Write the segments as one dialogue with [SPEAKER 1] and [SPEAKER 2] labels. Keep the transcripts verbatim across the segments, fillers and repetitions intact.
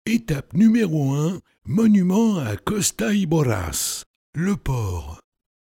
[SPEAKER 1] Étape numéro un, monument à Costa Iboraz, le port.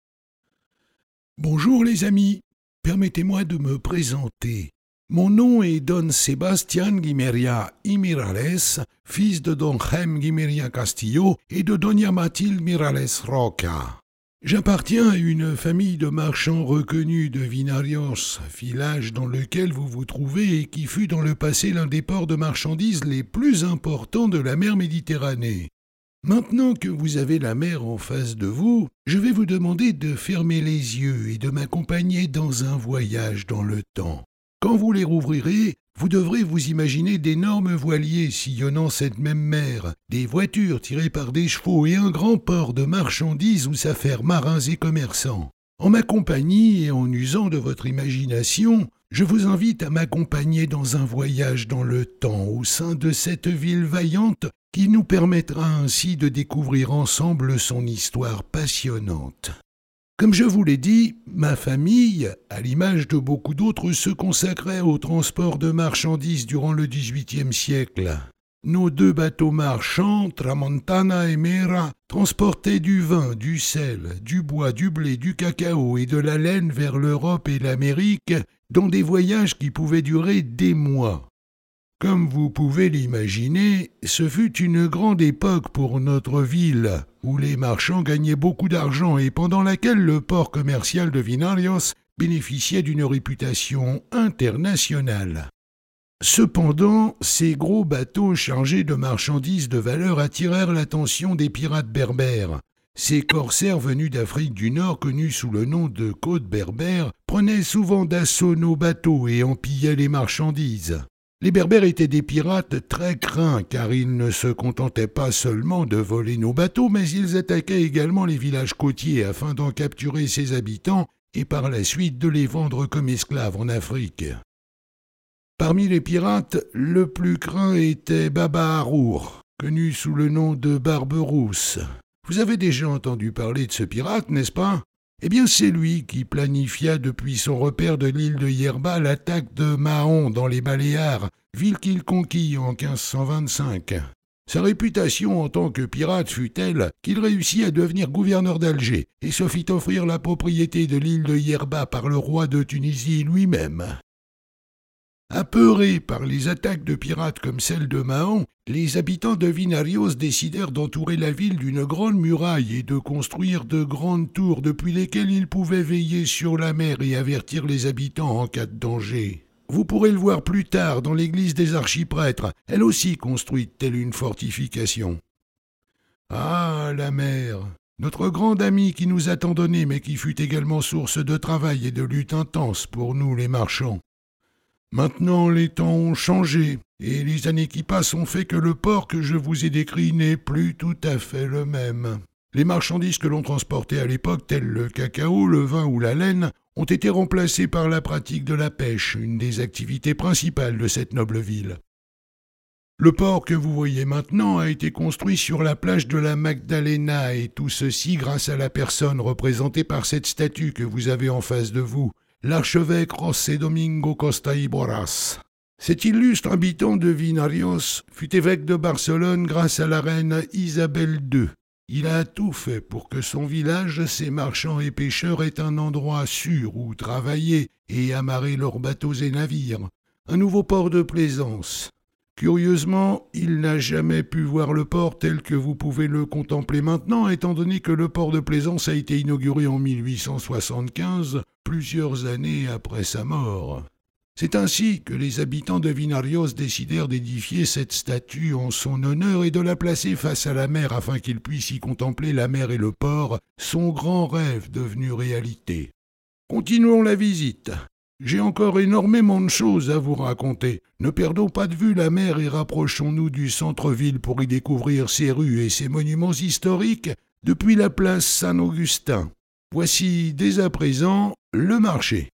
[SPEAKER 1] Bonjour les amis, permettez-moi de me présenter. Mon nom est Don Sebastián Guimeria y Miralles, fils de Don Jaime Guimeria Castillo et de Doña Mathilde Miralles Roca. J'appartiens à une famille de marchands reconnus de Vinarios, village dans lequel vous vous trouvez et qui fut dans le passé l'un des ports de marchandises les plus importants de la mer Méditerranée. Maintenant que vous avez la mer en face de vous, je vais vous demander de fermer les yeux et de m'accompagner dans un voyage dans le temps. Quand vous les rouvrirez, vous devrez vous imaginer d'énormes voiliers sillonnant cette même mer, des voitures tirées par des chevaux et un grand port de marchandises où s'affairent marins et commerçants. En ma compagnie et en usant de votre imagination, je vous invite à m'accompagner dans un voyage dans le temps au sein de cette ville vaillante qui nous permettra ainsi de découvrir ensemble son histoire passionnante. Comme je vous l'ai dit, ma famille, à l'image de beaucoup d'autres, se consacrait au transport de marchandises durant le dix-huitième siècle. Nos deux bateaux marchands, Tramontana et Mera, transportaient du vin, du sel, du bois, du blé, du cacao et de la laine vers l'Europe et l'Amérique dans des voyages qui pouvaient durer des mois. Comme vous pouvez l'imaginer, ce fut une grande époque pour notre ville, où les marchands gagnaient beaucoup d'argent et pendant laquelle le port commercial de Vinarios bénéficiait d'une réputation internationale. Cependant, ces gros bateaux chargés de marchandises de valeur attirèrent l'attention des pirates berbères. Ces corsaires venus d'Afrique du Nord, connus sous le nom de côtes berbères, prenaient souvent d'assaut nos bateaux et en pillaient les marchandises. Les Berbères étaient des pirates très craints car ils ne se contentaient pas seulement de voler nos bateaux, mais ils attaquaient également les villages côtiers afin d'en capturer ses habitants et par la suite de les vendre comme esclaves en Afrique. Parmi les pirates, le plus craint était Baba Harour, connu sous le nom de Barberousse. Vous avez déjà entendu parler de ce pirate, n'est-ce pas ? Eh bien, c'est lui qui planifia depuis son repère de l'île de Yerba l'attaque de Mahon dans les Baléares, ville qu'il conquit en quinze cent vingt-cinq. Sa réputation en tant que pirate fut telle qu'il réussit à devenir gouverneur d'Alger et se fit offrir la propriété de l'île de Yerba par le roi de Tunisie lui-même. Apeurés par les attaques de pirates comme celle de Mahon, les habitants de Vinarios décidèrent d'entourer la ville d'une grande muraille et de construire de grandes tours depuis lesquelles ils pouvaient veiller sur la mer et avertir les habitants en cas de danger. Vous pourrez le voir plus tard dans l'église des archiprêtres, elle aussi construite telle une fortification. Ah, la mer, notre grande amie qui nous a tant donné mais qui fut également source de travail et de lutte intense pour nous les marchands. Maintenant, les temps ont changé, et les années qui passent ont fait que le port que je vous ai décrit n'est plus tout à fait le même. Les marchandises que l'on transportait à l'époque, telles le cacao, le vin ou la laine, ont été remplacées par la pratique de la pêche, une des activités principales de cette noble ville. Le port que vous voyez maintenant a été construit sur la plage de la Magdalena, et tout ceci grâce à la personne représentée par cette statue que vous avez en face de vous, l'archevêque José Domingo Costa Iboraz. Cet illustre habitant de Vinarios fut évêque de Barcelone grâce à la reine Isabelle deux. Il a tout fait pour que son village, ses marchands et pêcheurs aient un endroit sûr où travailler et amarrer leurs bateaux et navires, un nouveau port de plaisance. Curieusement, il n'a jamais pu voir le port tel que vous pouvez le contempler maintenant, étant donné que le port de Plaisance a été inauguré en mille huit cent soixante-quinze, plusieurs années après sa mort. C'est ainsi que les habitants de Vinarios décidèrent d'édifier cette statue en son honneur et de la placer face à la mer afin qu'il puisse y contempler la mer et le port, son grand rêve devenu réalité. Continuons la visite. J'ai encore énormément de choses à vous raconter. Ne perdons pas de vue la mer et rapprochons-nous du centre-ville pour y découvrir ses rues et ses monuments historiques depuis la place Saint-Augustin. Voici dès à présent le marché.